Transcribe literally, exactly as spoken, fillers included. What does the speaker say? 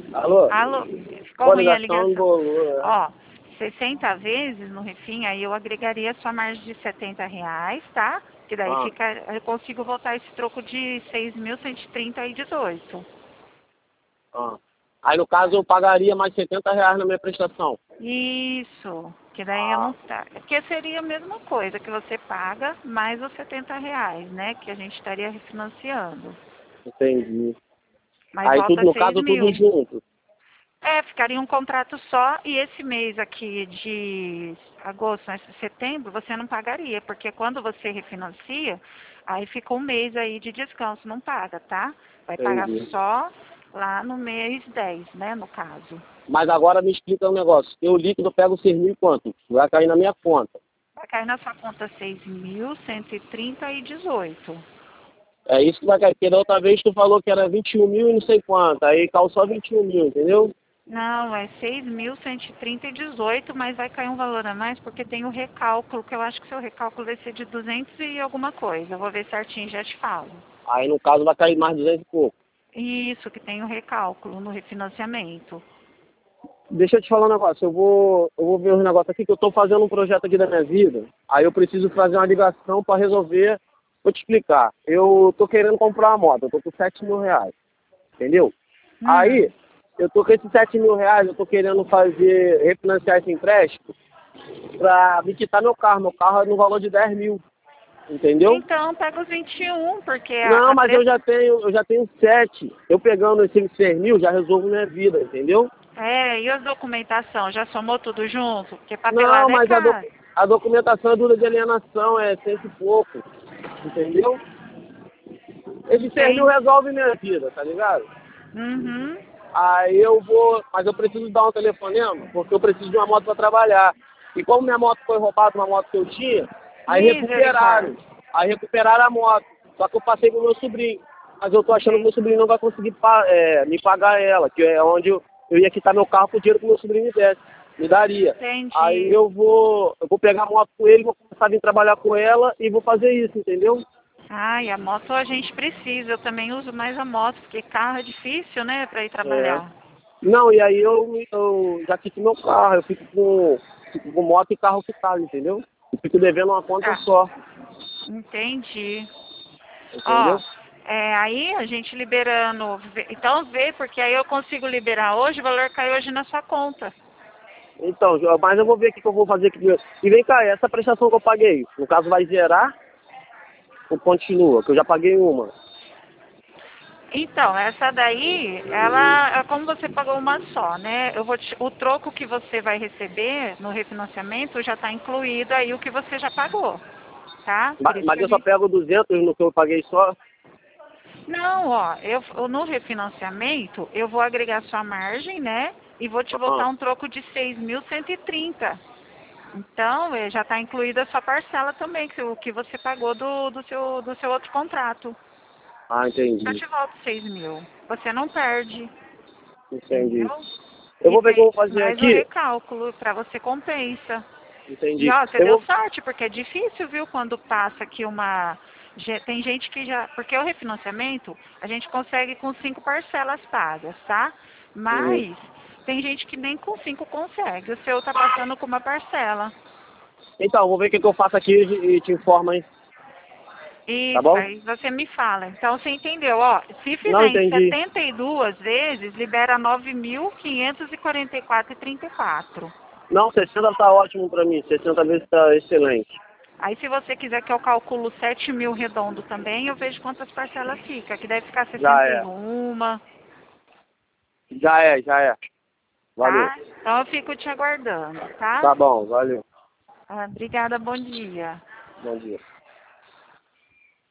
Alô? Alô? Pô, Ficou ruim a ligação ligação. embolou. É. Ó, sessenta vezes no Refim, aí eu agregaria a sua margem de setenta reais, tá? Que daí Ah, fica, eu consigo voltar esse troco de seis mil cento e trinta e dezoito. ah. Aí, no caso, eu pagaria mais setenta reais na minha prestação. Isso, que daí eu Ah, não tá. Porque seria a mesma coisa que você paga mais os setenta reais, né? Que a gente estaria refinanciando. entendi. Mas Aí, tudo, volta no seis caso, tudo mil. junto. É, ficaria um contrato só e esse mês aqui de agosto, né, setembro, você não pagaria, porque quando você refinancia, aí fica um mês aí de descanso, não paga, tá? Vai pagar Entendi. só lá no mês dez, né, no caso. Mas agora me explica um negócio. Eu líquido pego seis mil e quanto? Vai cair na minha conta. Vai cair na sua conta seis mil cento e trinta e dezoito. É isso que vai cair. Porque da outra vez tu falou que era vinte e um mil e não sei quanto. Aí caiu só vinte e um mil, entendeu? Não, é seis mil cento e trinta e dezoito, mas vai cair um valor a mais porque tem o recálculo, que eu acho que o seu recálculo vai ser de duzentos e alguma coisa. Eu vou ver certinho e já te falo. Aí, no caso, vai cair mais duzentos e pouco. Isso, que tem o recálculo no refinanciamento. Deixa eu te falar um negócio, eu vou, eu vou ver uns negócios aqui, que eu estou fazendo um projeto aqui da minha vida, aí eu preciso fazer uma ligação para resolver. Vou te explicar, eu estou querendo comprar uma moto, eu estou com sete mil reais, entendeu? Aí, Hum, eu estou com esses sete mil reais, eu estou querendo fazer, refinanciar esse empréstimo para me quitar meu carro, meu carro é no valor de dez mil, entendeu? então pega os vinte e um, porque a, Não, a mas eu preço... já tenho, eu já tenho sete, eu pegando esses seis mil já resolvo minha vida, entendeu? É, e a documentação, já somou tudo junto? Porque Não, papelada é mas a, doc- caro. a documentação é dura de alienação, é cento e pouco, entendeu? Esses seis mil Tem. resolve minha vida, tá ligado? Uhum. Aí eu vou, mas eu preciso dar um telefonema, porque eu preciso de uma moto para trabalhar. E como minha moto foi roubada, uma moto que eu tinha, aí recuperaram. Misericórdia. Aí recuperaram a moto. Só que eu passei pro meu sobrinho. Mas eu tô achando que meu Entendi. sobrinho não vai conseguir pa- é, me pagar ela, que é onde eu, eu ia quitar meu carro com o dinheiro que meu sobrinho me desse. Me daria. Aí Entendi. eu vou, eu vou pegar a moto com ele, vou começar a vir trabalhar com ela e vou fazer isso, entendeu? Ai, a moto a gente precisa. Eu também uso mais a moto, porque carro é difícil, né, para ir É. trabalhar. Não, e aí eu, eu já quito meu carro, eu fico com, fico com moto e carro quitado, entendeu? Eu fico devendo uma conta Tá. só, Entendi. Ó, entendeu? é, aí a gente liberando. vê- Então vê, porque aí eu consigo liberar hoje, o valor cai hoje na sua conta. Então, Jo- mas eu vou ver o que, que eu vou fazer aqui. E vem cá, essa prestação que eu paguei, no caso vai zerar ou continua? Que eu já paguei uma. Então, essa daí, ela, é como você pagou uma só, né? Eu vou te- o troco que você vai receber no refinanciamento já está incluído aí o que você já pagou, tá? Por Ma- isso que Mas a eu só gente... pego duzentos no que eu paguei só. Não, ó, eu, eu- no refinanciamento, eu vou agregar sua margem, né? E vou te Ah, voltar um troco de seis mil cento e trinta. Então, eh, já está incluída a sua parcela também, que o que você pagou do, do, seu, do seu outro contrato. ah, Eu entendi. te volto seis mil. Você não perde, Entendi. entendeu? Eu E vou ver o que eu tem vou fazer mais o aqui. recálculo, para você compensa. E Entendi. ó, você Eu deu vou. sorte, porque é difícil, viu, quando passa aqui uma... ge- Tem gente que já... Porque o refinanciamento, a gente consegue com cinco parcelas pagas, tá? Uhum. Mas tem gente que nem com cinco consegue. O seu tá passando com uma parcela. Então, eu vou ver o que, que eu faço aqui e e te informo, hein? Tá Isso, bom? aí você me fala. Então você entendeu, ó, se Não fizer em entendi. setenta e duas vezes, libera nove mil quinhentos e quarenta e quatro e trinta e quatro. Não, sessenta tá ótimo pra mim. sessenta vezes tá excelente. Aí se você quiser que eu calculo sete mil redondo também, eu vejo quantas parcelas fica, que deve ficar Já sessenta e é. uma, Já é, já é. Valeu. tá? Então eu fico te aguardando, tá? Tá bom, valeu. Ah, obrigada, bom dia. Bom dia.